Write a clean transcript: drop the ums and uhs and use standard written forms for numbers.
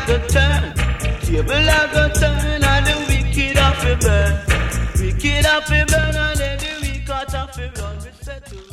go turn, table I go turn, and the wicked off a burn. Wicked off a burn, and then the weak out of a run. We settle.